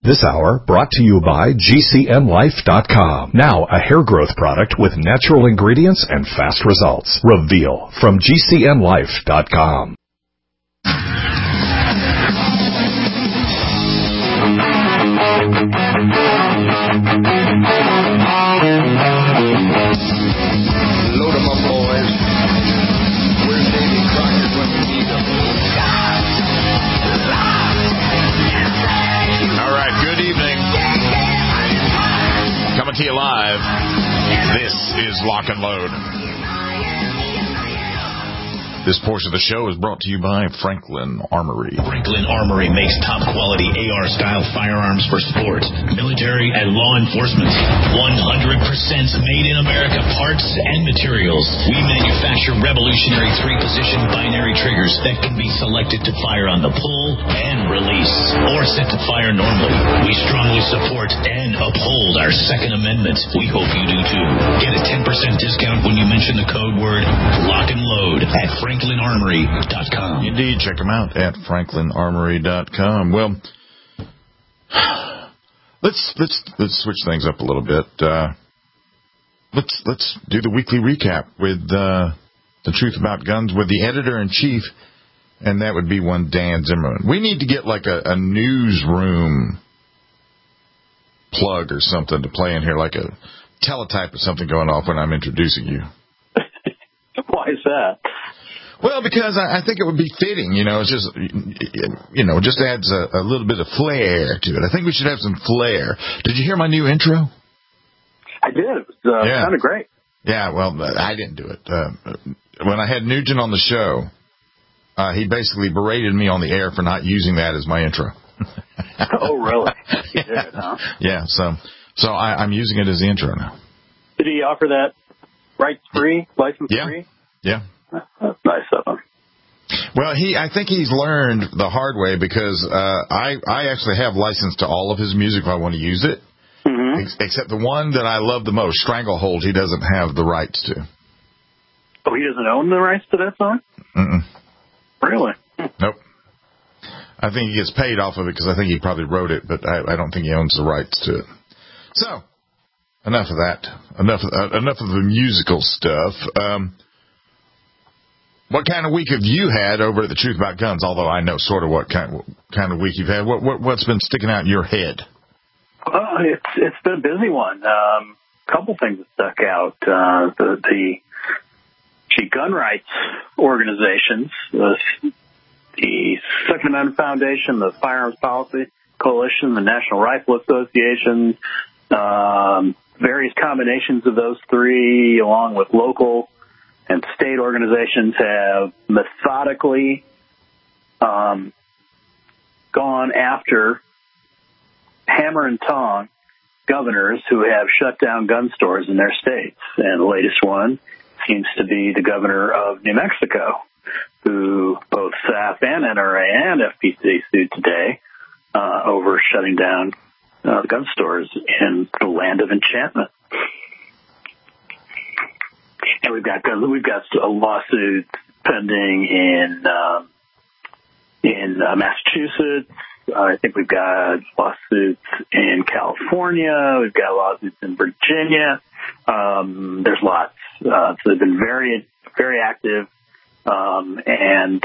This hour brought to you by GCNlife.com. Now a hair growth product with natural ingredients and fast results. Reveal from GCNlife.com. Load 'em up, boys. Where's Davy Crockett when we need him? All right, good evening. Coming to you live. This is Lock and Load. This portion of the show is brought to you by Franklin Armory. Franklin Armory makes top-quality AR-style firearms for sport, military, and law enforcement. 100% made-in-America parts and materials. We manufacture revolutionary three-position binary triggers that can be selected to fire on the pull and release, or set to fire normally. We strongly support and uphold our Second Amendment. We hope you do too. Get a 10% discount when you mention the code word Lock and Load at FranklinArmory.com. Indeed, check them out at FranklinArmory.com. Well, let's switch things up a little bit. Let's do the weekly recap with the Truth About Guns with the editor-in-chief, and that would be one Dan Zimmerman. We need to get like a newsroom plug or something to play in here, like a teletype or something going off when I'm introducing you. Why is that? Well, because I think it would be fitting, it's just, just adds a little bit of flair to it. I think we should have some flair. Did you hear my new intro? I did. It was kind of great. Yeah, well, I didn't do it. When I had Nugent on the show, he basically berated me on the air for not using that as my intro. Oh, really? He did, huh? Yeah, so I'm using it as the intro now. Did he offer that rights-free, license-free? Yeah. That's nice of him. Well, I think he's learned the hard way because I actually have license to all of his music if I want to use it, except the one that I love the most, Stranglehold, he doesn't have the rights to. Oh, he doesn't own the rights to that song? Mm-mm. Really? Nope. I think he gets paid off of it because I think he probably wrote it, but I don't think he owns the rights to it. So, enough of that. Enough of the musical stuff. What kind of week have you had over at the Truth About Guns? Although I know sort of what kind of week you've had. What's been sticking out in your head? It's been a busy one. Couple things that stuck out. The gun rights organizations, the Second Amendment Foundation, the Firearms Policy Coalition, the National Rifle Association, various combinations of those three, along with local and state organizations, have methodically gone after hammer and tong governors who have shut down gun stores in their states. And the latest one seems to be the governor of New Mexico, who both SAF and NRA and FPC sued today over shutting down the gun stores in the land of enchantment. And we've got a lawsuit pending in Massachusetts. I think we've got lawsuits in California. We've got lawsuits in Virginia. There's lots. So they've been very, very active, and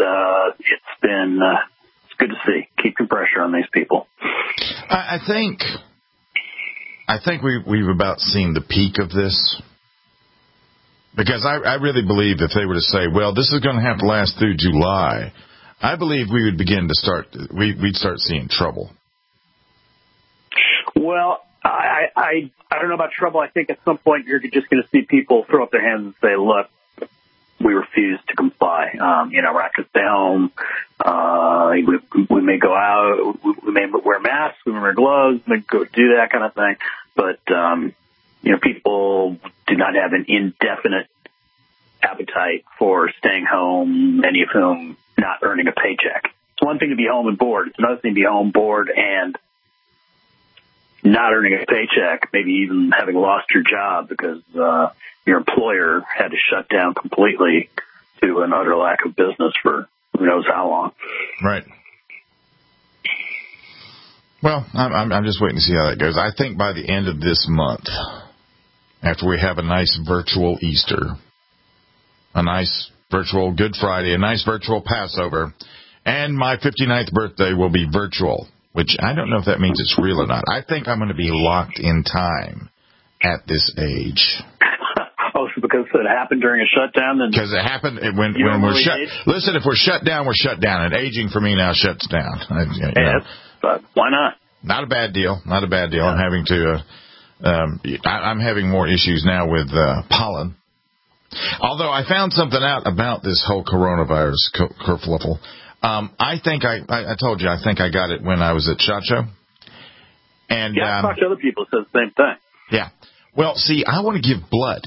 it's good to see. Keeping pressure on these people. I think we've about seen the peak of this. Because I really believe if they were to say, well, this is going to have to last through July, I believe we would begin to we'd start seeing trouble. Well, I don't know about trouble. I think at some point you're just going to see people throw up their hands and say, look, we refuse to comply. We're not going to stay home. We may go out. We may wear masks. We may wear gloves. We may go do that kind of thing. But, people do not have an indefinite appetite for staying home, many of whom not earning a paycheck. It's one thing to be home and bored. It's another thing to be home, bored, and not earning a paycheck, maybe even having lost your job because your employer had to shut down completely to an utter lack of business for who knows how long. Right. Well, I'm just waiting to see how that goes. I think by the end of this month, after we have a nice virtual Easter, a nice virtual Good Friday, a nice virtual Passover, and my 59th birthday will be virtual, which I don't know if that means it's real or not. I think I'm going to be locked in time at this age. Oh, so because it happened during a shutdown? Because it happened when we're shut. Listen, if we're shut down, we're shut down, and aging for me now shuts down. But why not? Not a bad deal. Not a bad deal. I'm having to. I'm having more issues now with pollen. Although I found something out about this whole coronavirus kerfluffle. I think I told you I think I got it when I was at SHOT Show. And I talked to other people who said the same thing. Yeah. Well, see, I want to give blood,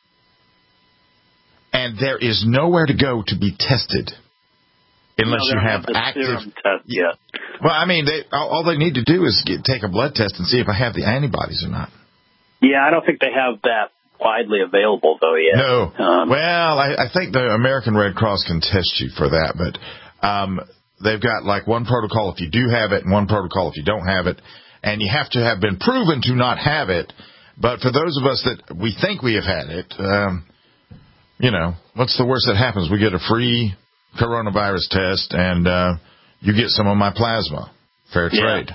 and there is nowhere to go to be tested. Unless you have active serum test yet. Well, I mean, all they need to do is take a blood test and see if I have the antibodies or not. Yeah, I don't think they have that widely available, though, yet. No. Well, I think the American Red Cross can test you for that, but they've got like one protocol if you do have it and one protocol if you don't have it, and you have to have been proven to not have it. But for those of us that we think we have had it, what's the worst that happens? We get a free coronavirus test, and you get some of my plasma. Fair trade.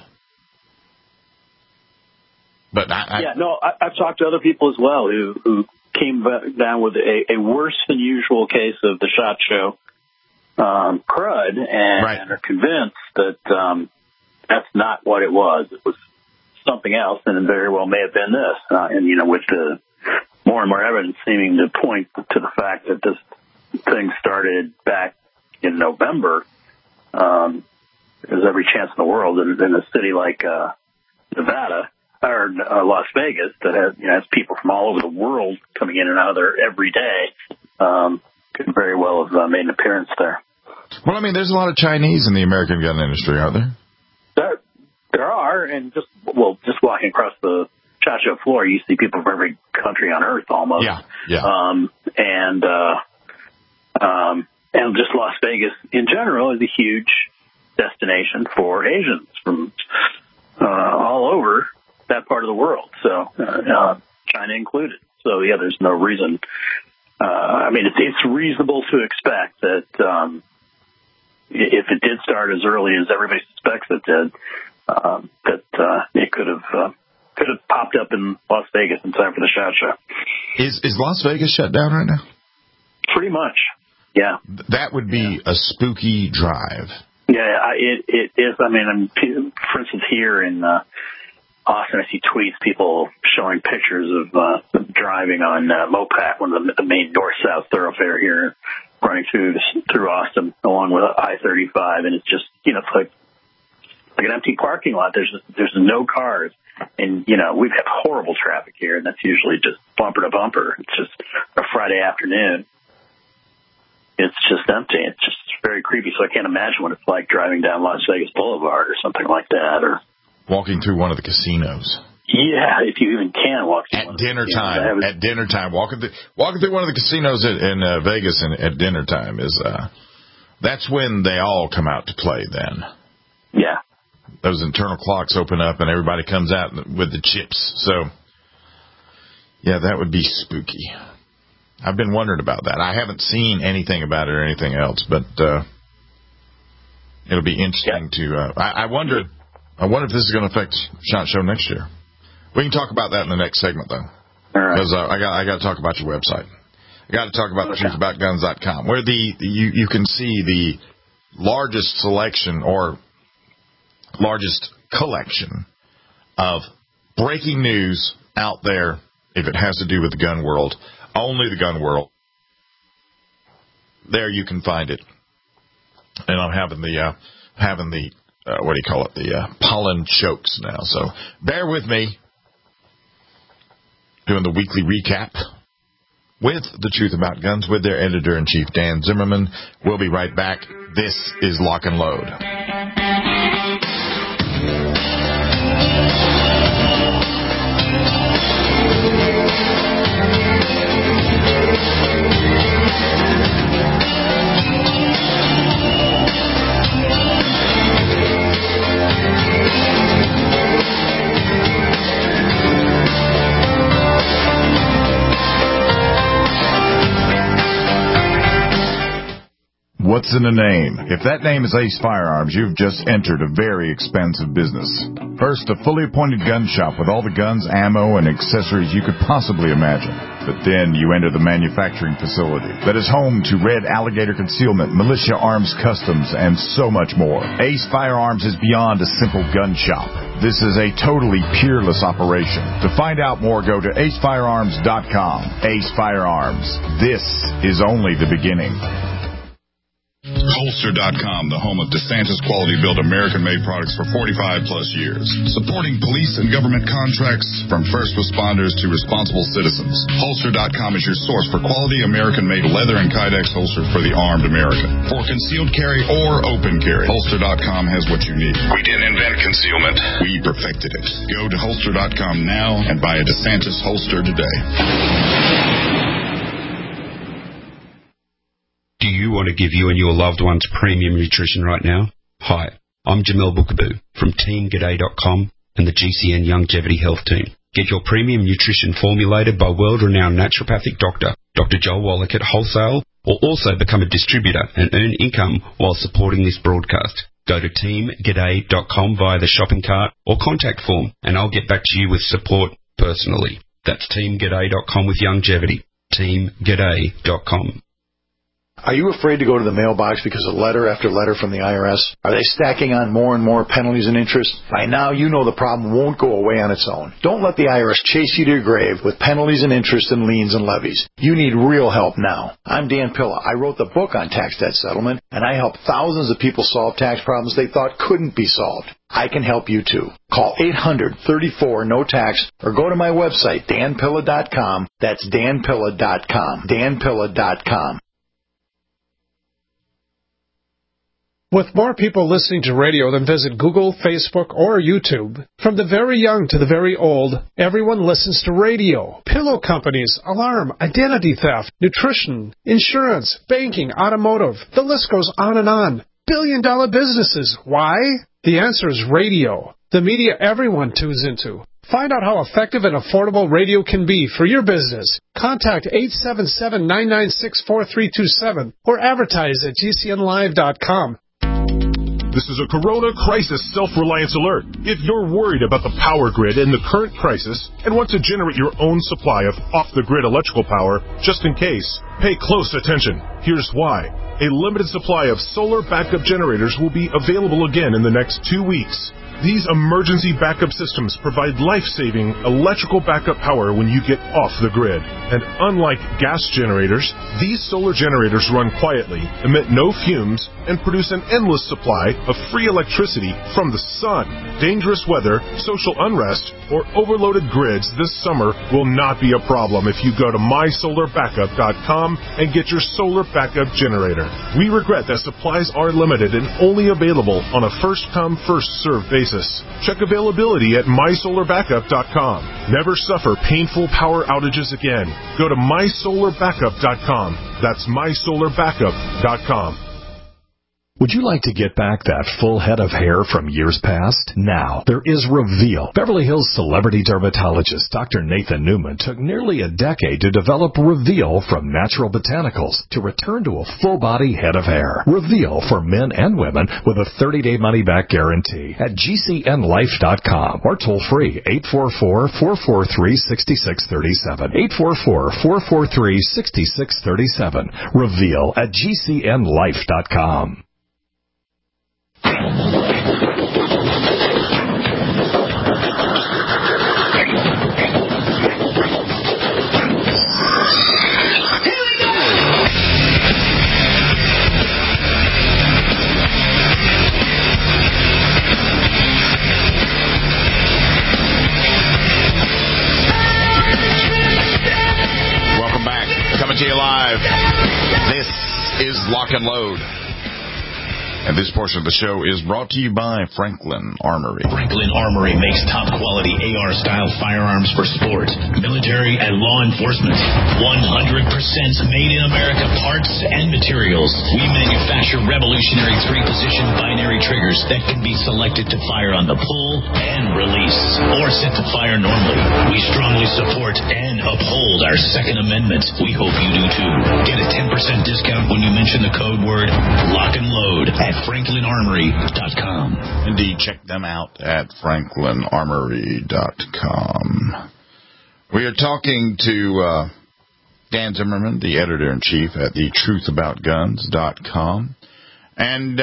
But I've talked to other people as well who came down with a worse than usual case of the SHOT Show crud, and are convinced that that's not what it was. It was something else, and it very well may have been this. And with the more and more evidence seeming to point to the fact that this thing started back in November, there's every chance in the world that in a city like Nevada or Las Vegas that has people from all over the world coming in and out of there every day, could very well have made an appearance there. Well, I mean, there's a lot of Chinese in the American gun industry, aren't there? There are, and just walking across the SHOT Show floor, you see people from every country on earth almost. Yeah. And just Las Vegas in general is a huge destination for Asians from all over that part of the world, so China included. So yeah, there's no reason. It's reasonable to expect that if it did start as early as everybody suspects it did, that it could have popped up in Las Vegas in time for the SHOT Show. Is Las Vegas shut down right now? Pretty much. Yeah. That would be a spooky drive. Yeah, it is. For instance, here in Austin, I see tweets, people showing pictures of driving on Mopac, one of the main north-south thoroughfare here, running through Austin along with I-35, and it's just, it's like an empty parking lot. There's no cars, and we've had horrible traffic here, and that's usually just bumper to bumper. It's just a Friday afternoon. It's just empty. It's just very creepy. So I can't imagine what it's like driving down Las Vegas Boulevard or something like that, or walking through one of the casinos. Yeah, if you even can walk through at dinner time. At dinner time, walking through one of the casinos in Vegas at dinner time is that's when they all come out to play. Then, yeah, those internal clocks open up and everybody comes out with the chips. So, yeah, that would be spooky. I've been wondering about that. I haven't seen anything about it or anything else, but it'll be interesting to. I wonder if this is going to affect SHOT Show next year. We can talk about that in the next segment, though. All right. Because I got to talk about your website. I got to talk about thetruthaboutguns.com, where you can see the largest selection or largest collection of breaking news out there if it has to do with the gun world. Only the gun world. There you can find it. And I'm having the the pollen chokes now. So bear with me. Doing the weekly recap with The Truth About Guns with their editor-in-chief, Dan Zimmerman. We'll be right back. This is Lock and Load. What's in a name? If that name is Ace Firearms, you've just entered a very expansive business. First, a fully appointed gun shop with all the guns, ammo, and accessories you could possibly imagine. But then you enter the manufacturing facility that is home to Red Alligator Concealment, Militia Arms Customs, and so much more. Ace Firearms is beyond a simple gun shop. This is a totally peerless operation. To find out more, go to acefirearms.com. Ace Firearms. This is only the beginning. Holster.com, the home of DeSantis quality-built American-made products for 45-plus years. Supporting police and government contracts from first responders to responsible citizens. Holster.com is your source for quality American-made leather and Kydex holsters for the armed American. For concealed carry or open carry, Holster.com has what you need. We didn't invent concealment. We perfected it. Go to Holster.com now and buy a DeSantis holster today. Do you want to give you and your loved ones premium nutrition right now? Hi, I'm Jamel Bookaboo from TeamGaday.com and the GCN Longevity Health Team. Get your premium nutrition formulated by world-renowned naturopathic doctor, Dr. Joel Wallach at Wholesale, or also become a distributor and earn income while supporting this broadcast. Go to TeamGaday.com via the shopping cart or contact form, and I'll get back to you with support personally. That's TeamGaday.com with longevity. TeamGaday.com. Are you afraid to go to the mailbox because of letter after letter from the IRS? Are they stacking on more and more penalties and interest? By now, you know the problem won't go away on its own. Don't let the IRS chase you to your grave with penalties and interest and liens and levies. You need real help now. I'm Dan Pilla. I wrote the book on tax debt settlement, and I help thousands of people solve tax problems they thought couldn't be solved. I can help you too. Call 800-34-NO-TAX or go to my website, danpilla.com. That's danpilla.com. danpilla.com. With more people listening to radio than visit Google, Facebook, or YouTube, from the very young to the very old, everyone listens to radio. Pillow companies, alarm, identity theft, nutrition, insurance, banking, automotive. The list goes on and on. Billion-dollar businesses. Why? The answer is radio. The media everyone tunes into. Find out how effective and affordable radio can be for your business. Contact 877-996-4327 or advertise at GCNlive.com. This is a Corona Crisis Self-Reliance Alert. If you're worried about the power grid in the current crisis and want to generate your own supply of off-the-grid electrical power, just in case, pay close attention. Here's why. A limited supply of solar backup generators will be available again in the next 2 weeks. These emergency backup systems provide life-saving electrical backup power when you get off the grid. And unlike gas generators, these solar generators run quietly, emit no fumes, and produce an endless supply of free electricity from the sun. Dangerous weather, social unrest, or overloaded grids this summer will not be a problem if you go to mysolarbackup.com and get your solar backup generator. We regret that supplies are limited and only available on a first-come, first-served basis. Check availability at mysolarbackup.com. Never suffer painful power outages again. Go to mysolarbackup.com. That's mysolarbackup.com. Would you like to get back that full head of hair from years past? Now, there is Reveal. Beverly Hills celebrity dermatologist Dr. Nathan Newman took nearly a decade to develop Reveal from natural botanicals to return to a full-body head of hair. Reveal for men and women with a 30-day money-back guarantee at GCNlife.com or toll-free 844-443-6637. 844-443-6637. Reveal at GCNlife.com. Welcome back. Coming to you live. This is Lock and Load. And this portion of the show is brought to you by Franklin Armory. Franklin Armory makes top-quality AR-style firearms for sport, military, and law enforcement. 100% made-in-America parts and materials. We manufacture revolutionary 3-position binary triggers that can be selected to fire on the pull and release, or set to fire normally. We strongly support and uphold our Second Amendment. We hope you do too. Get a 10% discount when you mention the code word LOCK and LOAD at FranklinArmory.com. Indeed, check them out at FranklinArmory.com. We are talking to Dan Zimmerman, the editor-in-chief at TheTruthAboutGuns.com. And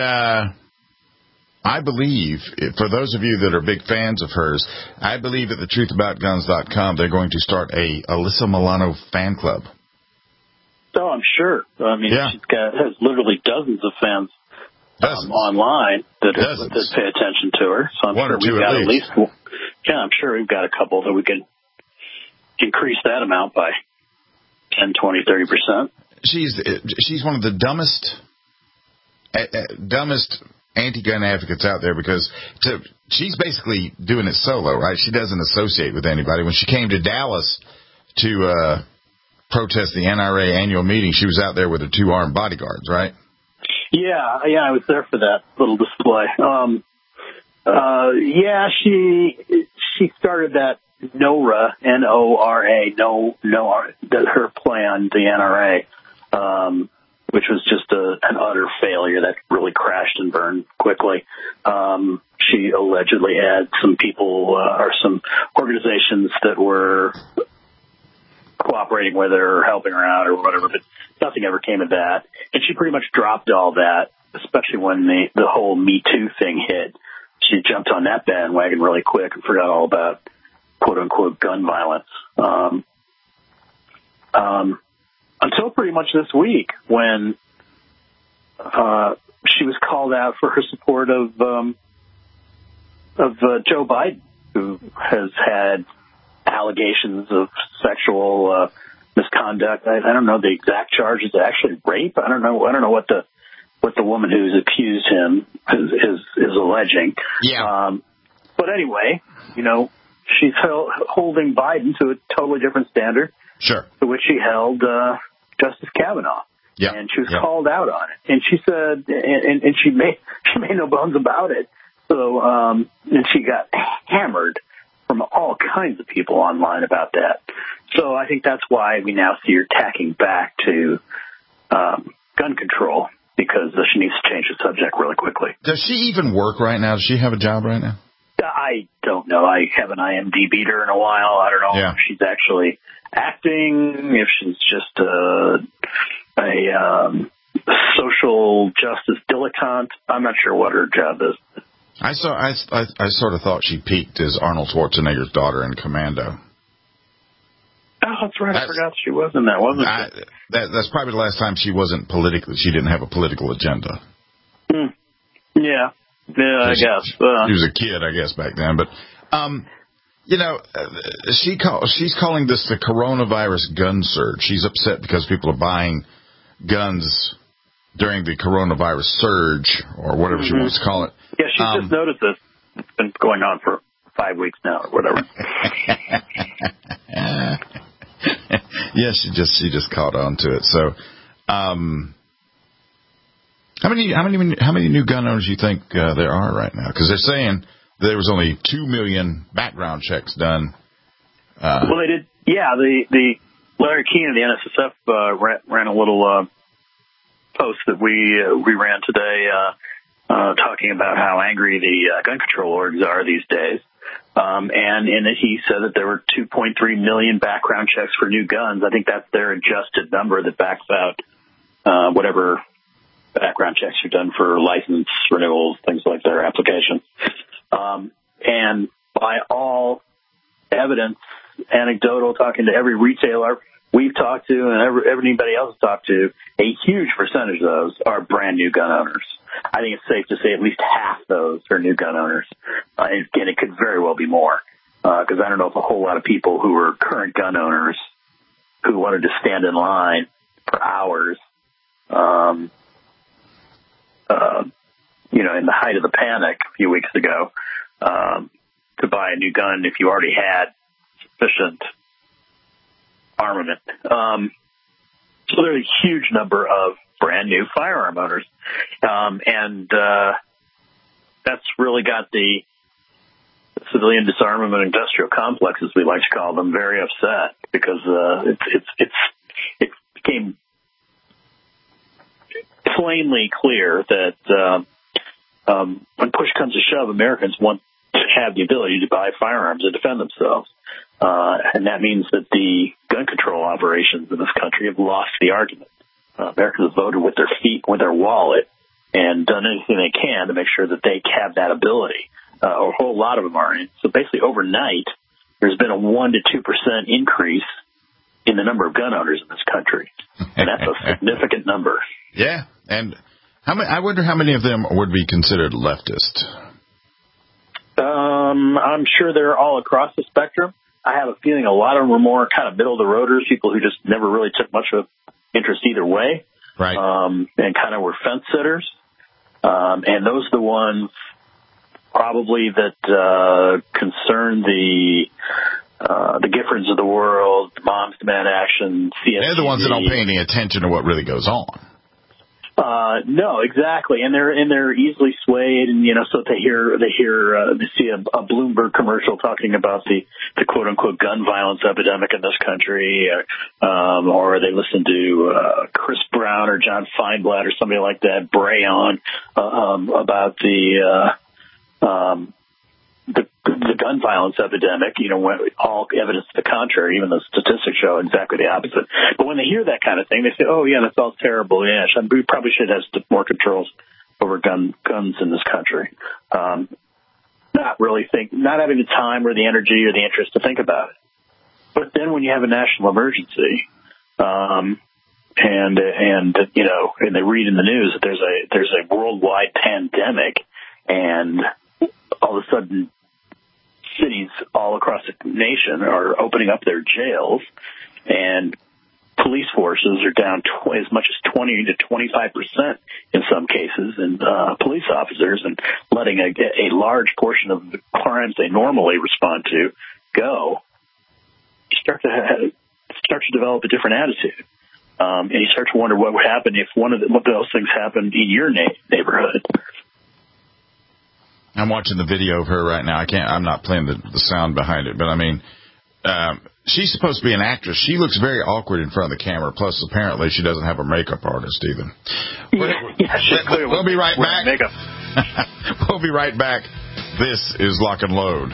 I believe, for those of you that are big fans of hers, I believe at TheTruthAboutGuns.com they're going to start a Alyssa Milano fan club. Oh, I'm sure. I mean, yeah. She has literally dozens of fans online that pay attention to her. So I'm sure we've got at least. Yeah, I'm sure we've got a couple that we could increase that amount by 10, 20, 30%. She's one of the dumbest anti-gun advocates out there, because she's basically doing it solo, right? She doesn't associate with anybody. When she came to Dallas to protest the NRA annual meeting, she was out there with her 2 armed bodyguards, right? Yeah, I was there for that little display. She started that NORA, N-O-R-A, her play on the NRA, which was just an utter failure that really crashed and burned quickly. She allegedly had some people or some organizations that were cooperating with her or helping her out or whatever, but nothing ever came of that. And she pretty much dropped all that, especially when the whole Me Too thing hit. She jumped on that bandwagon really quick and forgot all about quote-unquote gun violence. Until pretty much this week, when she was called out for her support of Joe Biden, who has had allegations of sexual misconduct. I don't know the exact charges. Actually, rape. I don't know what the woman who's accused him is alleging. Yeah. But anyway, she's holding Biden to a totally different standard. Sure. To which she held Justice Kavanaugh. Yeah. And she was called out on it. And she said, and she made no bones about it. So, and she got hammered from all kinds of people online about that. So I think that's why we now see her tacking back to gun control, because she needs to change the subject really quickly. Does she even work right now? Does she have a job right now? I don't know. I haven't IMDb'd her in a while. I don't know if she's actually acting, if she's just a social justice dilettante. I'm not sure what her job is. I sort of thought she peaked as Arnold Schwarzenegger's daughter in Commando. Oh, that's right. I forgot she was in that, wasn't she? That's probably the last time she wasn't politically. She didn't have a political agenda. Yeah, I guess. She was a kid, I guess, back then. But, she's calling this the coronavirus gun surge. She's upset because people are buying guns during the coronavirus surge, or whatever she wants to call it. Yeah, she just noticed this. It's been going on for 5 weeks now, or whatever. Yeah, she just caught on to it. So, how many new gun owners do you think there are right now? Because they're saying there was only 2 million background checks done. Well, they did. Yeah, the Larry Keane of the NSSF ran a little post that we ran today, talking about how angry the gun control orgs are these days. And in it, he said that there were 2.3 million background checks for new guns. I think that's their adjusted number that backs out whatever background checks are done for license renewals, things like their applications. And by all evidence, anecdotal, talking to every retailer we've talked to and everybody else has talked to, a huge percentage of those are brand new gun owners. I think it's safe to say at least half those are new gun owners. And it could very well be more, because I don't know if a whole lot of people who are current gun owners who wanted to stand in line for hours in the height of the panic a few weeks ago, to buy a new gun if you already had sufficient armament. So there's a huge number of brand new firearm owners. And that's really got the civilian disarmament industrial complex, as we like to call them, very upset because it became plainly clear that when push comes to shove, Americans want to have the ability to buy firearms and defend themselves. And that means that the gun control operations in this country have lost the argument. Americans have voted with their feet, with their wallet, and done anything they can to make sure that they have that ability. A whole lot of them are. So basically overnight, there's been a 1% to 2% increase in the number of gun owners in this country. And that's a significant number. Yeah. And I wonder how many of them would be considered leftist. I'm sure they're all across the spectrum. I have a feeling a lot of them were more kind of middle-of-the-roaders, people who just never really took much of interest either way. Right. And kind of were fence-sitters. And those are the ones probably that concern the Giffords of the world, Moms Demand Action, CSTV. They're the ones that don't pay any attention to what really goes on. No, exactly, and they're easily swayed, and so they see a Bloomberg commercial talking about the quote unquote gun violence epidemic in this country, or they listen to Chris Brown or John Feinblatt or somebody like that bray on about the gun violence epidemic, when all evidence to the contrary, even though statistics show exactly the opposite. But when they hear that kind of thing, they say, oh, yeah, that's all terrible. Yeah, we probably should have more controls over guns in this country. Not having the time or the energy or the interest to think about it. But then when you have a national emergency, and they read in the news that there's a worldwide pandemic, and all of a sudden cities all across the nation are opening up their jails, and police forces are down as much as 20 to 25% in some cases, and police officers, and letting a large portion of the crimes they normally respond to go. You start to develop a different attitude, and you start to wonder what would happen if one of those things happened in your neighborhood. I'm watching the video of her right now. I'm not playing the sound behind it, but I mean, she's supposed to be an actress. She looks very awkward in front of the camera. Plus, apparently, she doesn't have a makeup artist either. We'll be right back. We'll be right back. This is Lock and Load.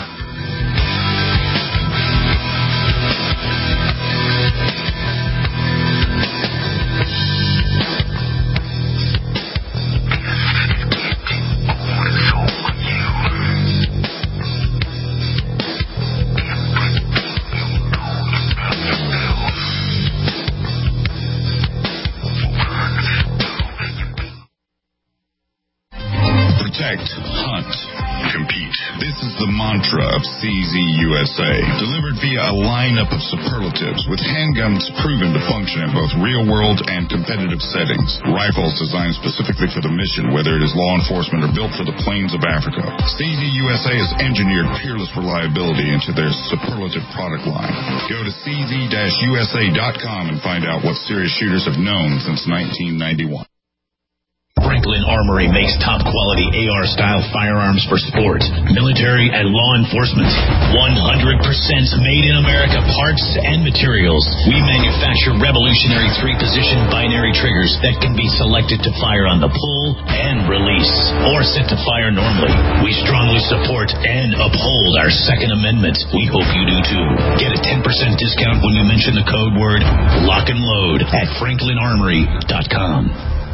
Of CZ USA, delivered via a lineup of superlatives with handguns proven to function in both real-world and competitive settings. Rifles designed specifically for the mission, whether it is law enforcement or built for the plains of Africa. CZ USA has engineered peerless reliability into their superlative product line. Go to cz-usa.com and find out what serious shooters have known since 1991. Franklin Armory makes top-quality AR-style firearms for sport, military, and law enforcement. 100% made in America parts and materials. We manufacture revolutionary 3-position binary triggers that can be selected to fire on the pull and release, or set to fire normally. We strongly support and uphold our Second Amendment. We hope you do too. Get a 10% discount when you mention the code word Lock and Load at FranklinArmory.com.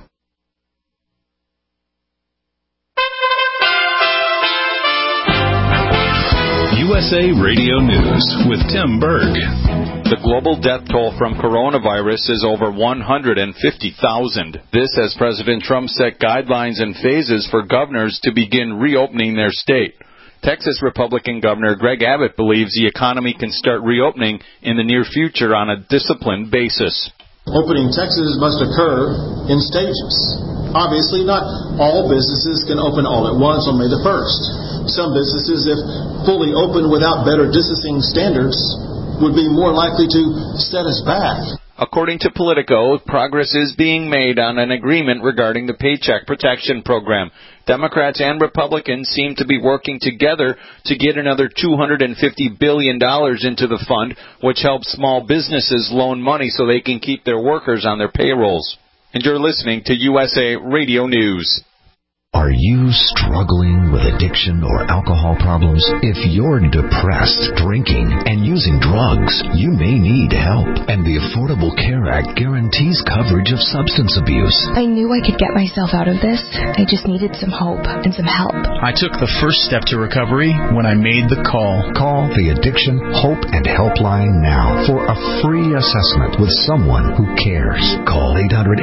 USA Radio News with Tim Berg. The global death toll from coronavirus is over 150,000. This as President Trump set guidelines and phases for governors to begin reopening their state. Texas Republican Governor Greg Abbott believes the economy can start reopening in the near future on a disciplined basis. Opening Texas must occur in stages. obviously, not all businesses can open all at once on May the 1st. Some businesses, if fully open without better distancing standards, would be more likely to set us back. According to Politico, progress is being made on an agreement regarding the Paycheck Protection Program. Democrats and Republicans seem to be working together to get another $250 billion into the fund, which helps small businesses loan money so they can keep their workers on their payrolls. And you're listening to USA Radio News. Are you struggling with addiction or alcohol problems? If you're depressed, drinking, and using drugs, you may need help. And the Affordable Care Act guarantees coverage of substance abuse. I knew I could get myself out of this. I just needed some hope and some help. I took the first step to recovery when I made the call. Call the Addiction, Hope, and Helpline now for a free assessment with someone who cares. Call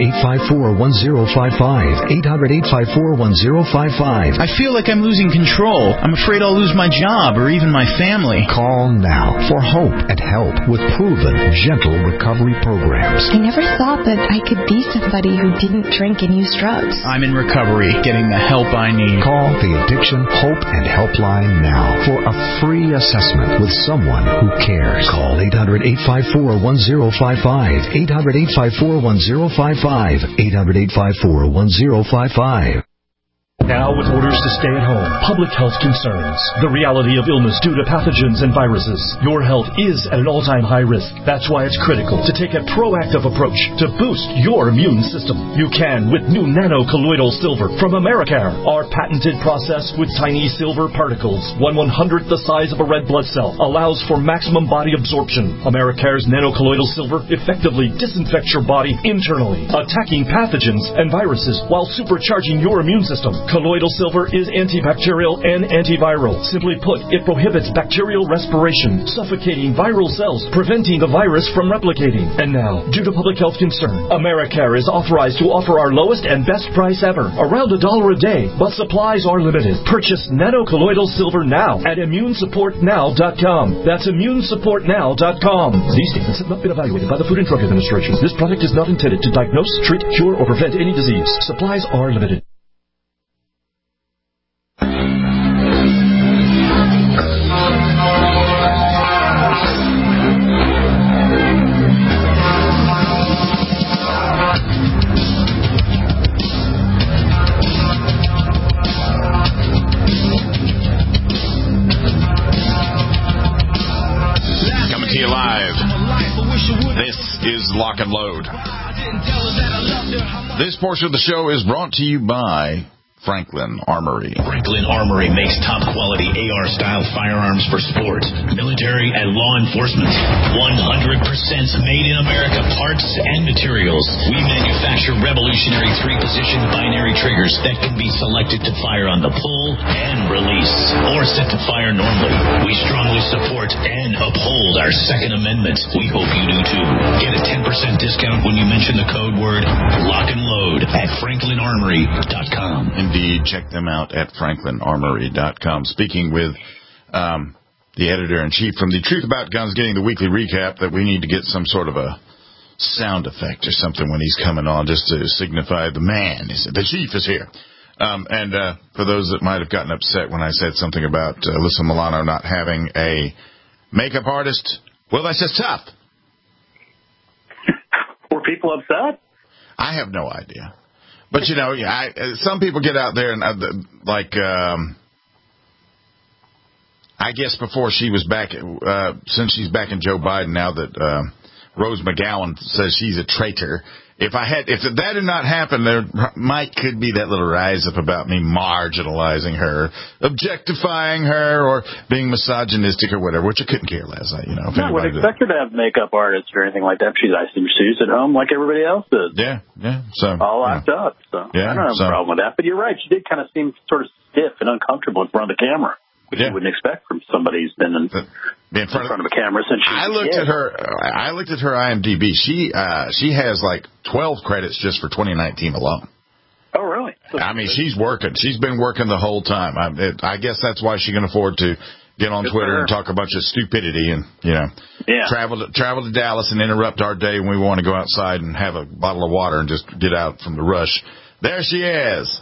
800-854-1055. 800-854-1055. I feel like I'm losing control. I'm afraid I'll lose my job or even my family. Call now for hope and help with proven, gentle recovery programs. I never thought that I could be somebody who didn't drink and use drugs. I'm in recovery, getting the help I need. Call the Addiction, Hope, and Helpline now for a free assessment with someone who cares. Call 800-854-1055. 800-854-1055. 800-854-1055. Now, with orders to stay at home, public health concerns, the reality of illness due to pathogens and viruses, your health is at an all-time high risk. That's why it's critical to take a proactive approach to boost your immune system. You can with new nano-colloidal silver from Americare. Our patented process with tiny silver particles, 1/100th the size of a red blood cell, allows for maximum body absorption. Americare's nano-colloidal silver effectively disinfects your body internally, attacking pathogens and viruses while supercharging your immune system. Colloidal silver is antibacterial and antiviral. Simply put, it prohibits bacterial respiration, suffocating viral cells, preventing the virus from replicating. And now, due to public health concern, Americare is authorized to offer our lowest and best price ever, around $1 a day, but supplies are limited. Purchase nano-colloidal silver now at ImmuneSupportNow.com. That's ImmuneSupportNow.com. These statements have not been evaluated by the Food and Drug Administration. This product is not intended to diagnose, treat, cure, or prevent any disease. Supplies are limited. Lock and Load. This portion of the show is brought to you by Franklin Armory. Franklin Armory makes top-quality AR-style firearms for sports, military, and law enforcement. 100% made in America parts and materials. We manufacture revolutionary 3-position binary triggers that can be selected to fire on the pull and release, or set to fire normally. We strongly support and uphold our Second Amendment. We hope you do too. Get a 10% discount when you mention the code word Lock and Load at FranklinArmory.com. Indeed, check them out at FranklinArmory.com. Speaking with the editor-in-chief from the Truth About Guns, getting the weekly recap that we need to get some sort of a sound effect or something when he's coming on just to signify the man. The chief is here. And for those that might have gotten upset when I said something about Alyssa Milano not having a makeup artist, well, that's just tough. Were people upset? I have no idea. But, you know, some people get out there and, I guess before she was back, since she's back in Joe Biden, now that Rose McGowan says she's a traitor, if that had not happened, there could be that little rise up about me marginalizing her, objectifying her, or being misogynistic or whatever, which I couldn't care less. I would expect her to have makeup artists or anything like that. She's at home like everybody else does. Yeah. So all locked up. So I don't have a problem with that. But you're right. She did kind of seem sort of stiff and uncomfortable in front of the camera, which you wouldn't expect from somebody who's been in front of a camera since she was a kid. I looked at her IMDb. She has like 12 credits just for 2019 alone. Oh, really? I mean, she's working. She's been working the whole time. I guess that's why she can afford to get on Twitter and talk a bunch of stupidity and, travel to Dallas and interrupt our day when we want to go outside and have a bottle of water and just get out from the rush. There she is.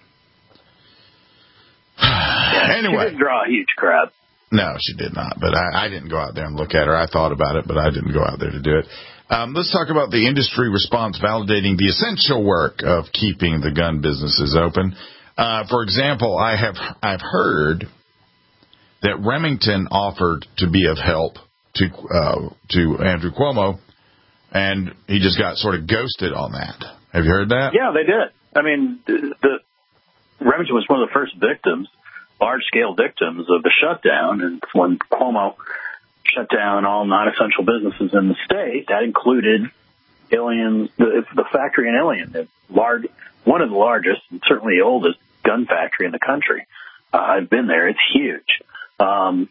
Anyway. She didn't draw a huge crowd. No, she did not. But I didn't go out there and look at her. I thought about it, but I didn't go out there to do it. Let's talk about the industry response validating the essential work of keeping the gun businesses open. For example, I've heard that Remington offered to be of help to Andrew Cuomo, and he just got sort of ghosted on that. Have you heard that? Yeah, they did. I mean, the Remington was one of the first victims, large-scale victims of the shutdown, and when Cuomo shut down all non-essential businesses in the state, that included Ilion, the factory in Ilion, one of the largest and certainly the oldest gun factory in the country. I've been there. It's huge. And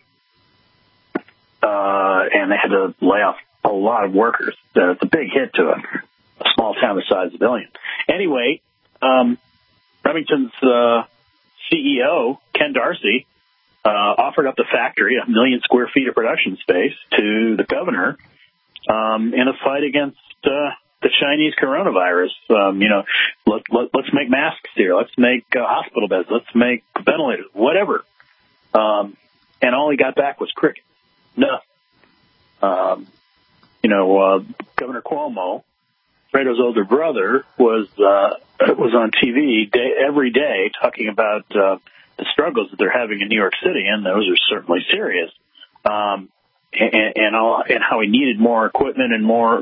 they had to lay off a lot of workers. It's a big hit to a small town the size of Ilion. Anyway, Remington's CEO, Ken Darcy, offered up the factory, 1 million square feet of production space, to the governor in a fight against the Chinese coronavirus. Let's make masks here. Let's make hospital beds. Let's make ventilators, whatever. And all he got back was cricket. Nothing. Governor Cuomo, Fredo's older brother, was on TV every day talking about the struggles that they're having in New York City, and those are certainly serious. And how he needed more equipment and more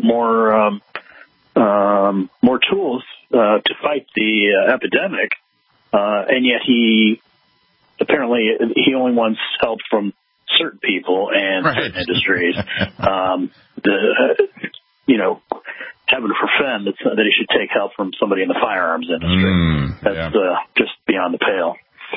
tools to fight the epidemic, and yet he only wants help from certain people and certain industries. Having to defend that he should take help from somebody in the firearms industry. That's just beyond the pale.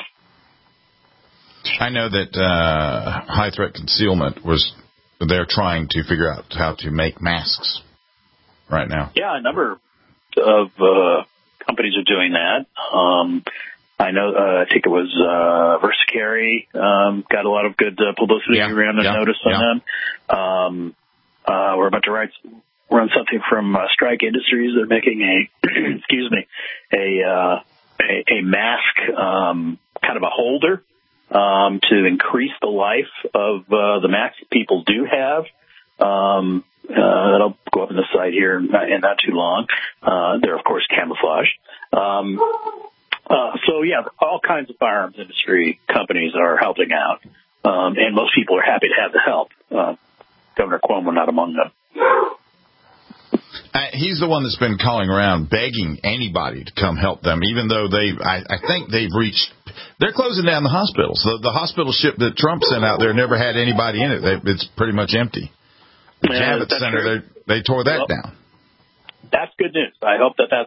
I know that High Threat Concealment they're trying to figure out how to make masks right now. Yeah, a number of companies are doing that. I know, I think it was VersaCarry got a lot of good publicity around the notice on them. We're about to run something from Strike Industries. They're making a mask, kind of a holder, to increase the life of the masks that people do have. That'll go up on the site here in not too long. They're, of course, camouflage. All kinds of firearms industry companies are helping out, and most people are happy to have the help. Governor Cuomo not among them. He's the one that's been calling around begging anybody to come help them, even though I think they've reached. They're closing down the hospitals. The hospital ship that Trump sent out there never had anybody in it. It's pretty much empty. The Javits Center, they tore that down. That's good news. I hope that's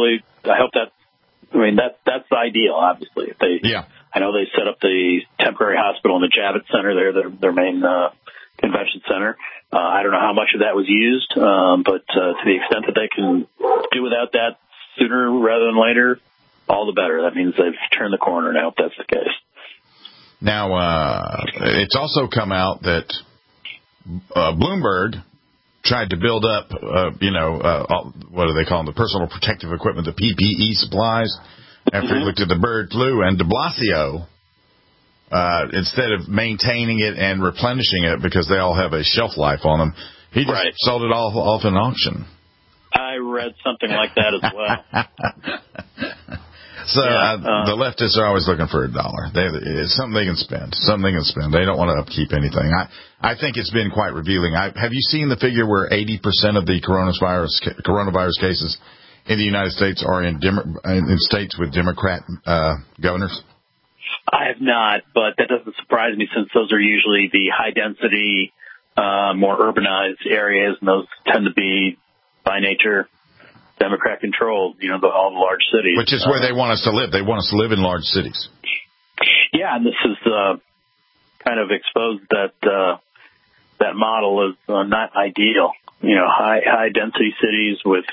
the ideal, obviously. I know they set up the temporary hospital in the Javits Center there, their main convention center. I don't know how much of that was used, but to the extent that they can do without that sooner rather than later, all the better. That means they've turned the corner, and I hope that's the case. Now, it's also come out that Bloomberg tried to build up, what do they call them, the personal protective equipment, the PPE supplies, after he looked at the bird flu, and de Blasio, instead of maintaining it and replenishing it because they all have a shelf life on them, he just sold it all off in auction. I read something like that as well. So the leftists are always looking for $1. It's something they can spend. They don't want to upkeep anything. I think it's been quite revealing. Have you seen the figure where 80% of the coronavirus cases in the United States are in states with Democrat governors? I have not, but that doesn't surprise me since those are usually the high-density, more urbanized areas, and those tend to be, by nature, Democrat-controlled, all the large cities. Which is where they want us to live. They want us to live in large cities. Yeah, and this is kind of exposed that model is not ideal. High-density cities with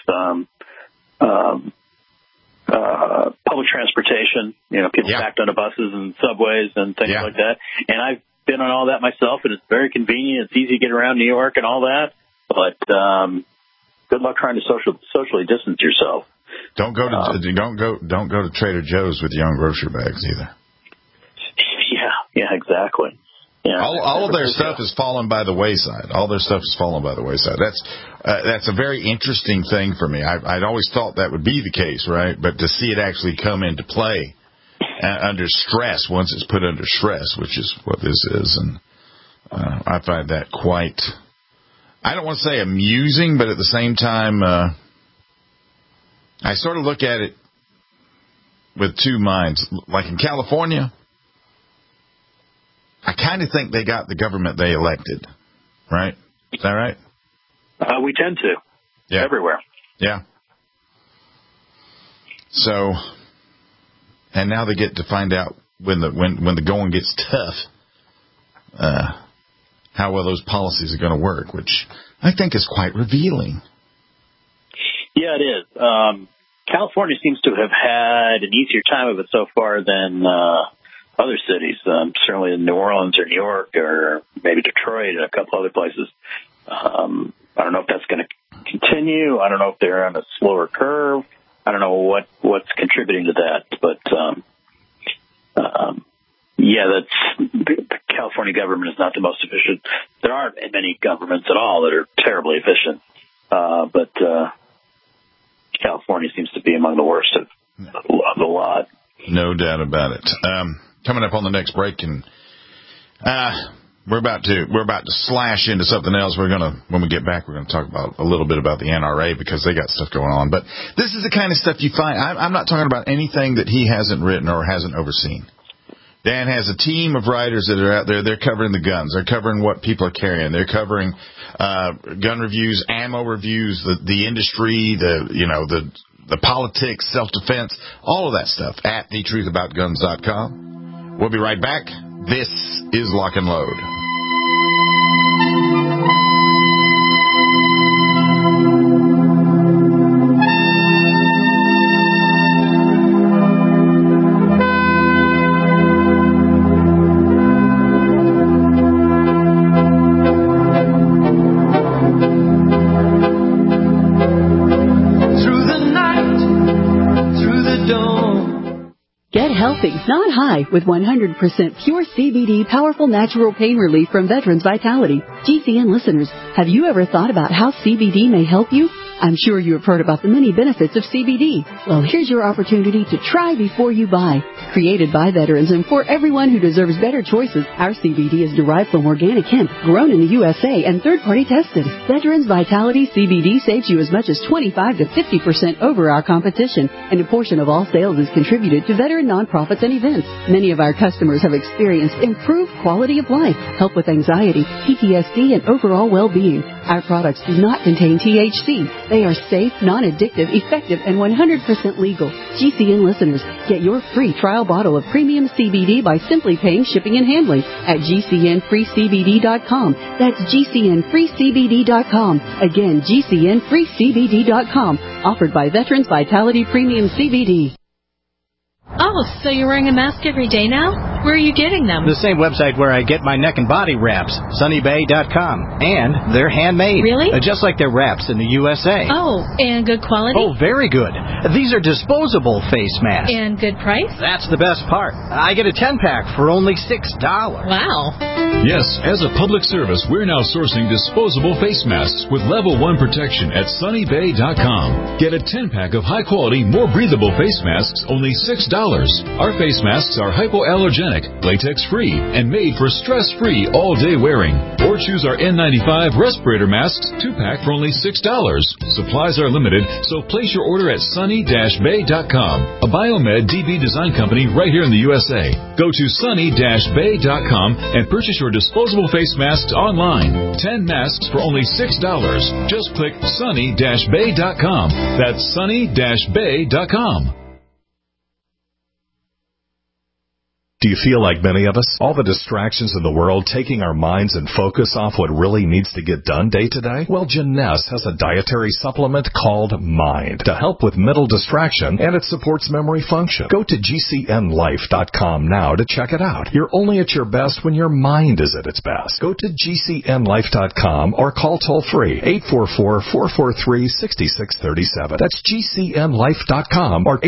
public transportation, people packed onto buses and subways and things like that. And I've been on all that myself, and it's very convenient. It's easy to get around New York and all that. But good luck trying to socially distance yourself. Don't go to Trader Joe's with your own grocery bags either. Yeah, exactly. Yeah, all of their stuff is fallen by the wayside. All their stuff is fallen by the wayside. That's a very interesting thing for me. I'd always thought that would be the case, right? But to see it actually come into play under stress, once it's put under stress, which is what this is, and I find that quite, I don't want to say amusing, but at the same time, I sort of look at it with two minds. Like in California, I kind of think they got the government they elected, right? Is that right? We tend to. Yeah. Everywhere. Yeah. So, and now they get to find out when the going gets tough, how well those policies are going to work, which I think is quite revealing. Yeah, it is. California seems to have had an easier time of it so far than other cities, certainly in New Orleans or New York or maybe Detroit and a couple other places. I don't know if that's going to continue. I don't know if they're on a slower curve. I don't know what's contributing to that. But, the California government is not the most efficient. There aren't many governments at all that are terribly efficient. But California seems to be among the worst of the lot. No doubt about it. Coming up on the next break, and we're about to slash into something else. When we get back, we're gonna talk about a little bit about the NRA because they got stuff going on. But this is the kind of stuff you find. I'm not talking about anything that he hasn't written or hasn't overseen. Dan has a team of writers that are out there. They're covering the guns. They're covering what people are carrying. They're covering gun reviews, ammo reviews, the industry, the politics, self-defense, all of that stuff at thetruthaboutguns.com. We'll be right back. This is Lock and Load. Get healthy, not high, with 100% pure CBD powerful natural pain relief from Veterans Vitality. GCN listeners, have you ever thought about how CBD may help you? I'm sure you have heard about the many benefits of CBD. Well, here's your opportunity to try before you buy. Created by veterans and for everyone who deserves better choices, our CBD is derived from organic hemp, grown in the USA and third-party tested. Veterans Vitality CBD saves you as much as 25 to 50% over our competition, and a portion of all sales is contributed to veteran nonprofits and events. Many of our customers have experienced improved quality of life, help with anxiety, PTSD, and overall well-being. Our products do not contain THC. They are safe, non-addictive, effective, and 100% legal. GCN listeners, get your free trial bottle of premium CBD by simply paying shipping and handling at GCNFreeCBD.com. That's GCNFreeCBD.com. Again, GCNFreeCBD.com. Offered by Veterans Vitality Premium CBD. Oh, so you're wearing a mask every day now? Where are you getting them? The same website where I get my neck and body wraps, SunnyBay.com. And they're handmade. Really? Just like their wraps in the USA. Oh, and good quality? Oh, very good. These are disposable face masks. And good price? That's the best part. I get a 10-pack for only $6. Wow. Yes, as a public service, we're now sourcing disposable face masks with level 1 protection at SunnyBay.com. Get a 10-pack of high-quality, more breathable face masks, only $6. Our face masks are hypoallergenic, latex-free, and made for stress-free all-day wearing. Or choose our N95 respirator masks 2-pack for only $6. Supplies are limited, so place your order at sunny-bay.com, a Biomed DB design company right here in the USA. Go to sunny-bay.com and purchase your disposable face masks online. 10 masks for only $6. Just click sunny-bay.com. That's sunny-bay.com. Do you feel like many of us? All the distractions in the world taking our minds and focus off what really needs to get done day to day? Well, Jeunesse has a dietary supplement called Mind to help with mental distraction, and it supports memory function. Go to GCNLife.com now to check it out. You're only at your best when your mind is at its best. Go to GCNLife.com or call toll-free 844-443-6637. That's GCNLife.com or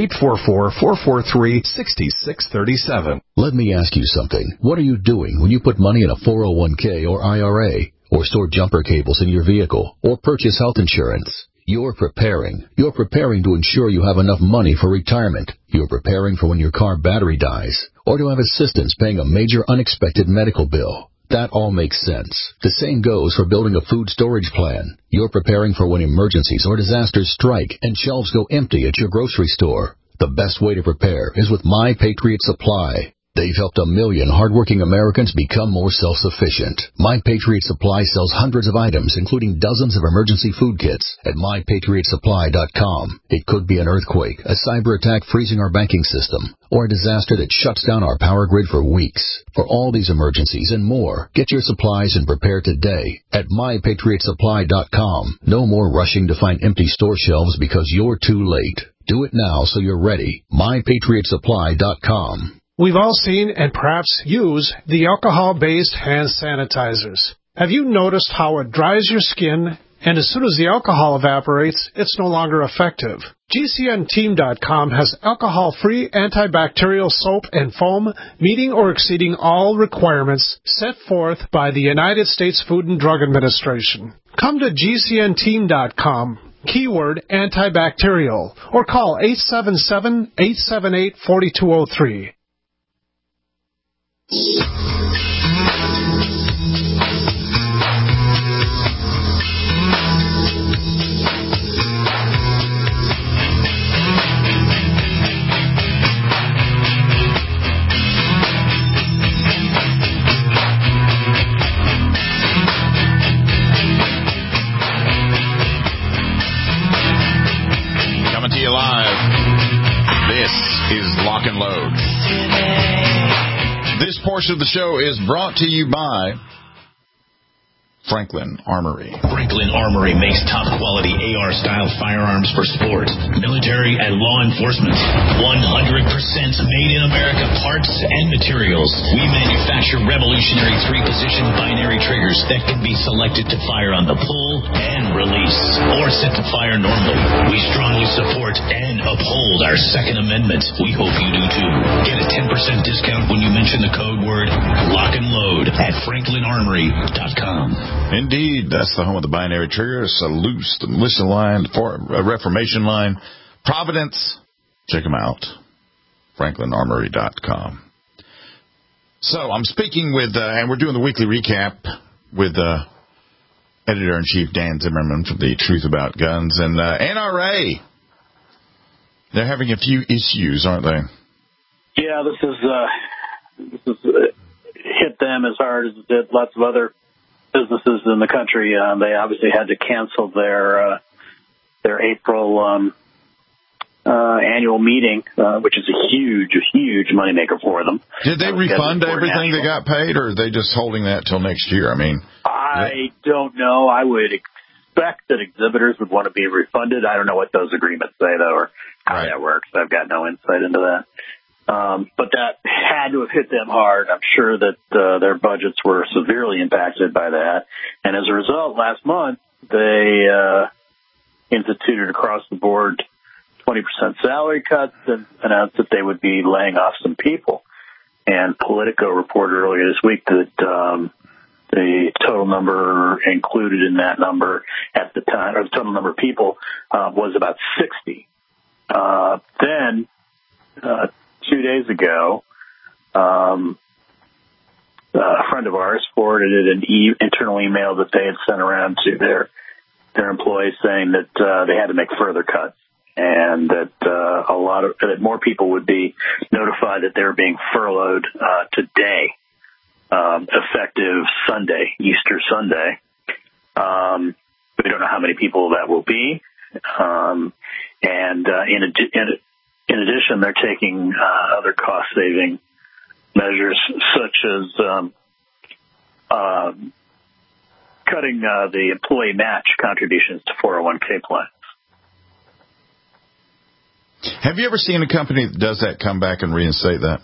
844-443-6637. Let me ask you something. What are you doing when you put money in a 401k or IRA, or store jumper cables in your vehicle, or purchase health insurance? You're preparing. You're preparing to ensure you have enough money for retirement. You're preparing for when your car battery dies, or to have assistance paying a major unexpected medical bill. That all makes sense. The same goes for building a food storage plan. You're preparing for when emergencies or disasters strike and shelves go empty at your grocery store. The best way to prepare is with My Patriot Supply. They've helped 1 million hardworking Americans become more self-sufficient. My Patriot Supply sells hundreds of items, including dozens of emergency food kits at MyPatriotSupply.com. It could be an earthquake, a cyber attack freezing our banking system, or a disaster that shuts down our power grid for weeks. For all these emergencies and more, get your supplies and prepare today at MyPatriotSupply.com. No more rushing to find empty store shelves because you're too late. Do it now so you're ready. MyPatriotSupply.com. We've all seen and perhaps use the alcohol-based hand sanitizers. Have you noticed how it dries your skin, and as soon as the alcohol evaporates, it's no longer effective? GCNteam.com has alcohol-free antibacterial soap and foam meeting or exceeding all requirements set forth by the United States Food and Drug Administration. Come to GCNteam.com. Keyword antibacterial, or call 877-878-4203. Coming to you live. This is Lock and Load. This portion of the show is brought to you by Franklin Armory. Franklin Armory makes top-quality AR-style firearms for sport, military, and law enforcement. 100% made in America parts and materials. We manufacture revolutionary 3-position binary triggers that can be selected to fire on the pull and release, or set to fire normally. We strongly support and uphold our Second Amendment. We hope you do too. Get a 10% discount when you mention the code word Lock and Load at FranklinArmory.com. Indeed, that's the home of the binary trigger, Salute, the Militia line, Reformation line, Providence. Check them out, FranklinArmory.com. So I'm speaking with, and we're doing the weekly recap with Editor-in-Chief Dan Zimmerman from the Truth About Guns. And NRA, they're having a few issues, aren't they? Yeah, this is hit them as hard as it did lots of other businesses in the country. They obviously had to cancel their April annual meeting, which is a huge moneymaker for them. Did they refund everything they got paid, or are they just holding that till next year? I mean, I don't know. I would expect that exhibitors would want to be refunded. I don't know what those agreements say, though, or how that works. I've got no insight into that. But that had to have hit them hard. I'm sure that their budgets were severely impacted by that. And as a result, last month, they instituted across the board 20% salary cuts and announced that they would be laying off some people. And Politico reported earlier this week that the total number included in that number at the time, or the total number of people, was about 60. Then 2 days ago, a friend of ours forwarded an internal email that they had sent around to their employees saying that they had to make further cuts, and that that more people would be notified that they were being furloughed today, effective Sunday, Easter Sunday. We don't know how many people that will be, and in addition, they're taking other cost-saving measures such as cutting the employee match contributions to 401k plans. Have you ever seen a company that does that come back and reinstate that?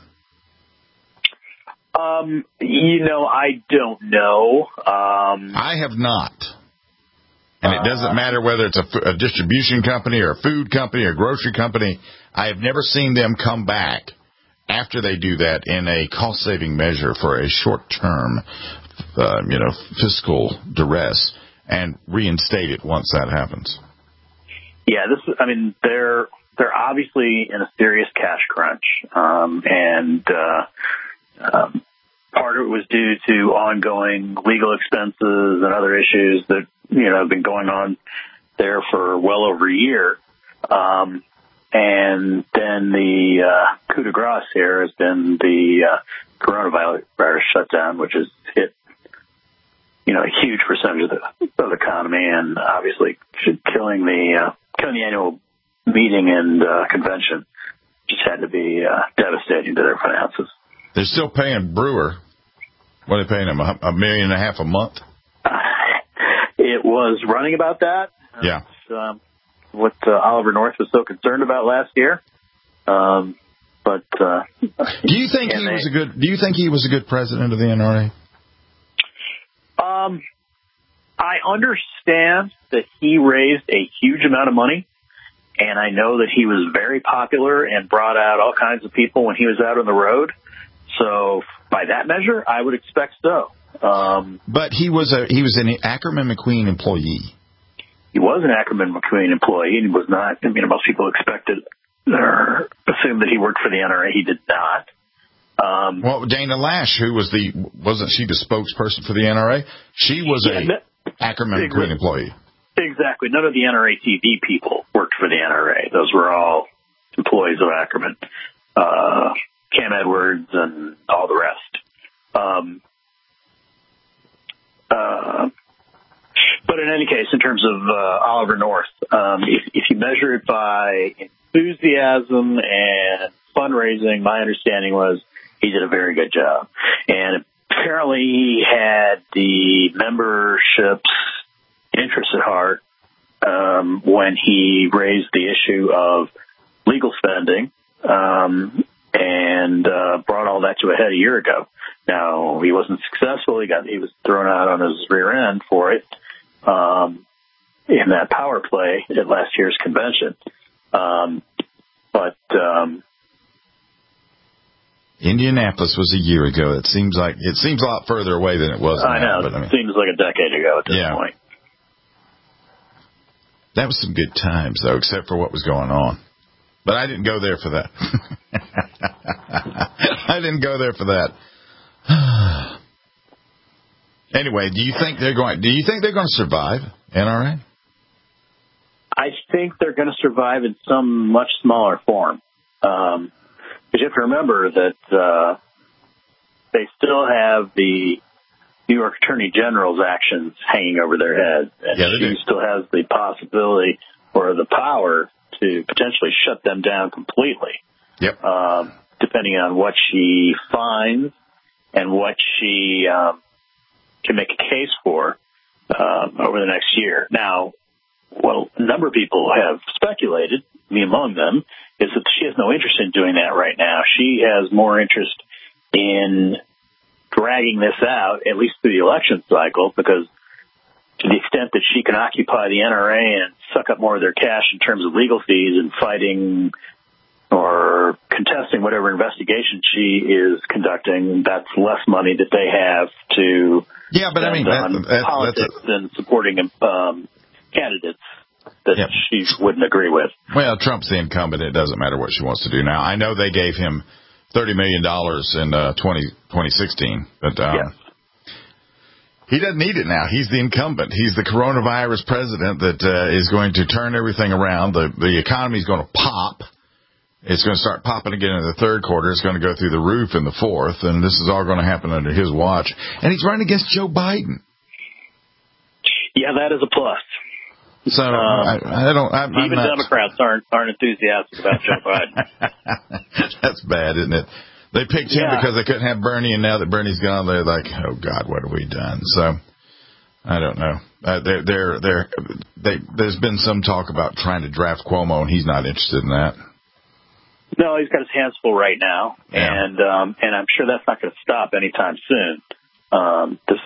I don't know. I have not. And it doesn't matter whether it's a distribution company or a food company or a grocery company. I have never seen them come back after they do that in a cost-saving measure for a short-term, fiscal duress and reinstate it once that happens. Yeah, they're obviously in a serious cash crunch, and part of it was due to ongoing legal expenses and other issues that have been going on there for well over a year. And then the coup de grace here has been the coronavirus shutdown, which has hit a huge percentage of the economy, and obviously killing the annual meeting and convention. Just had to be devastating to their finances. They're still paying Brewer. What are they paying him? $1.5 million a month? It was running about that. Yeah. What Oliver North was so concerned about last year. But do you think he was a good president of the NRA? I understand that he raised a huge amount of money, and I know that he was very popular and brought out all kinds of people when he was out on the road. So by that measure, I would expect so. But he was an Ackerman McQueen employee. He was an Ackerman McQueen employee, and he was not. Most people expected or assumed that he worked for the NRA. He did not. Well, Dana Lash, wasn't she the spokesperson for the NRA? She was a Ackerman McQueen employee. Exactly. None of the NRA TV people worked for the NRA. Those were all employees of Ackerman. Cam Edwards and all the rest. But in any case, in terms of Oliver North, if you measure it by enthusiasm and fundraising, my understanding was he did a very good job. And apparently he had the membership's interest at heart when he raised the issue of legal spending and brought all that to a head a year ago. Now, he wasn't successful. He was thrown out on his rear end for it in that power play at last year's convention. But Indianapolis was a year ago. It seems a lot further away than it was now. I know. It seems like a decade ago at this point. That was some good times, though, except for what was going on. But I didn't go there for that. I didn't go there for that. Anyway, do you think they're going to survive, NRA? I think they're going to survive in some much smaller form. Because you have to remember that they still have the New York Attorney General's actions hanging over their heads. And she still has the possibility or the power to potentially shut them down completely. Yep. Depending on what she finds and what she can make a case for over the next year. Now, what a number of people have speculated, me among them, is that she has no interest in doing that right now. She has more interest in dragging this out, at least through the election cycle, because to the extent that she can occupy the NRA and suck up more of their cash in terms of legal fees and fighting or contesting whatever investigation she is conducting, that's less money that they have to spend on politics and supporting candidates that she wouldn't agree with. Well, Trump's the incumbent. It doesn't matter what she wants to do now. I know they gave him $30 million in 2016, but he doesn't need it now. He's the incumbent. He's the coronavirus president that is going to turn everything around. The economy is going to pop. It's going to start popping again in the third quarter. It's going to go through the roof in the fourth, and this is all going to happen under his watch. And he's running against Joe Biden. Yeah, that is a plus. So Democrats aren't enthusiastic about Joe Biden. That's bad, isn't it? They picked him because they couldn't have Bernie, and now that Bernie's gone, they're like, oh, God, what have we done? So, I don't know. There's been some talk about trying to draft Cuomo, and he's not interested in that. No, he's got his hands full right now, and I'm sure that's not going to stop anytime soon. This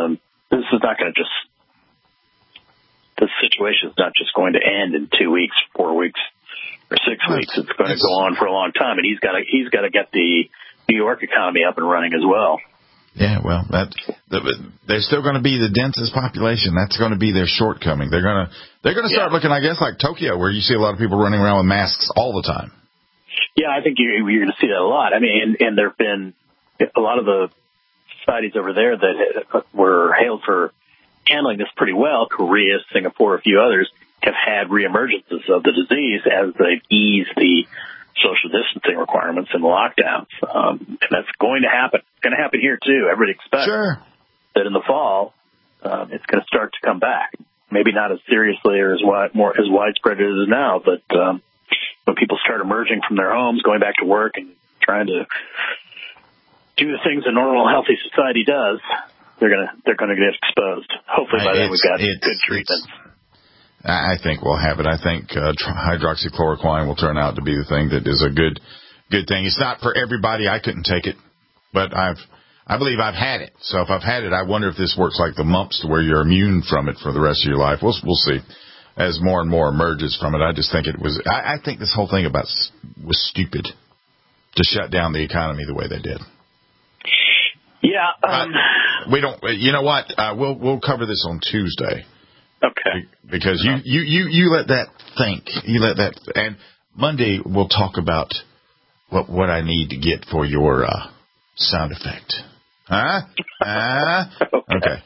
situation is not just going to end in 2 weeks, 4 weeks, or 6 weeks. It's going to go on for a long time, and he's got to get the New York economy up and running as well. Yeah, well, they're still going to be the densest population. That's going to be their shortcoming. They're going to start looking, I guess, like Tokyo, where you see a lot of people running around with masks all the time. Yeah, I think you're going to see that a lot. I mean, and there have been a lot of the societies over there that were hailed for handling this pretty well. Korea, Singapore, a few others have had reemergences of the disease as they've eased the social distancing requirements and lockdowns. And that's going to happen. It's going to happen here, too. Everybody expects that in the fall, it's going to start to come back. Maybe not as seriously or as widespread as it is now, but when people start emerging from their homes, going back to work and trying to do the things a normal, healthy society does, they're going to get exposed. Hopefully by then we've got good treatment. I think we'll have it. I think hydroxychloroquine will turn out to be the thing that is a good thing. It's not for everybody. I couldn't take it, but I believe I've had it. So if I've had it, I wonder if this works like the mumps to where you're immune from it for the rest of your life. We'll see. As more and more emerges from it, I just think it was. I think this whole thing was stupid to shut down the economy the way they did. Yeah. We don't. You know what? We'll cover this on Tuesday. Okay. Because you let that think. You let that. And Monday we'll talk about what I need to get for your sound effect. Huh? Okay.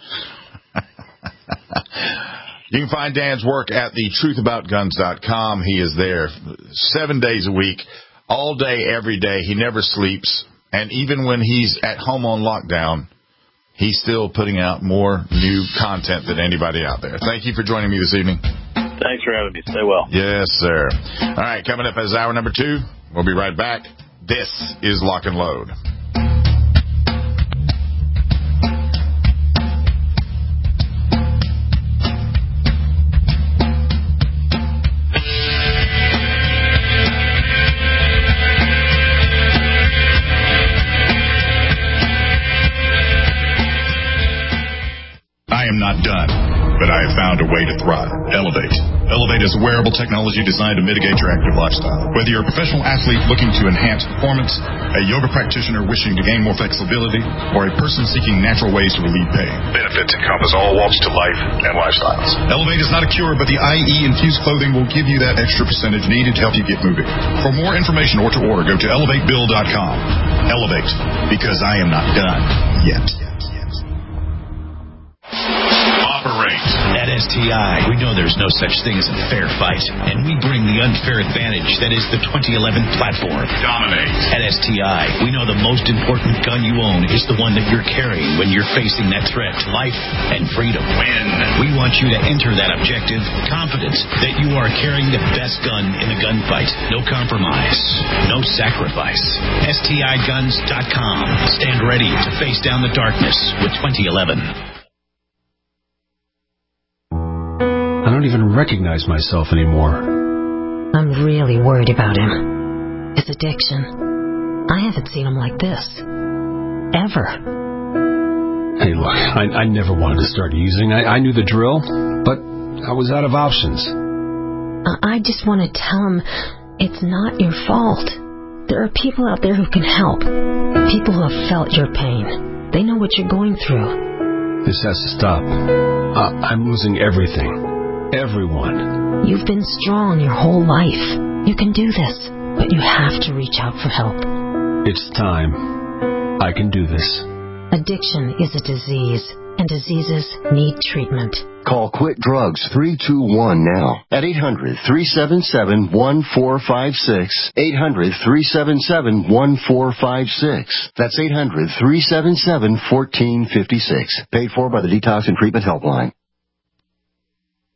You can find Dan's work at thetruthaboutguns.com. He is there 7 days a week, all day, every day. He never sleeps. And even when he's at home on lockdown, he's still putting out more new content than anybody out there. Thank you for joining me this evening. Thanks for having me. Stay well. Yes, sir. All right, coming up as hour number 2. We'll be right back. This is Lock and Load. I am not done, but I have found a way to thrive. Elevate. Elevate is a wearable technology designed to mitigate your active lifestyle. Whether you're a professional athlete looking to enhance performance, a yoga practitioner wishing to gain more flexibility, or a person seeking natural ways to relieve pain, benefits encompass all walks to life and lifestyles. Elevate is not a cure, but the IE-infused clothing will give you that extra percentage needed to help you get moving. For more information or to order, go to elevatebill.com. Elevate, because I am not done yet. Operate. At STI, we know there's no such thing as a fair fight, and we bring the unfair advantage that is the 2011 platform. Dominate. At STI, we know the most important gun you own is the one that you're carrying when you're facing that threat to life and freedom. Win. We want you to enter that objective confident that you are carrying the best gun in the gunfight. No compromise. No sacrifice. STIguns.com. Stand ready to face down the darkness with 2011. I don't even recognize myself anymore. I'm really worried about him. His addiction. I haven't seen him like this. Ever. Hey, look, I never wanted to start using. I knew the drill, but I was out of options. I just want to tell him it's not your fault. There are people out there who can help. People who have felt your pain. They know what you're going through. This has to stop. I'm losing everything. Everyone. You've been strong your whole life. You can do this, but you have to reach out for help. It's time. I can do this. Addiction is a disease, and diseases need treatment. Call Quit Drugs 321 now at 800-377-1456. 800-377-1456. That's 800-377-1456. Paid for by the Detox and Treatment Helpline.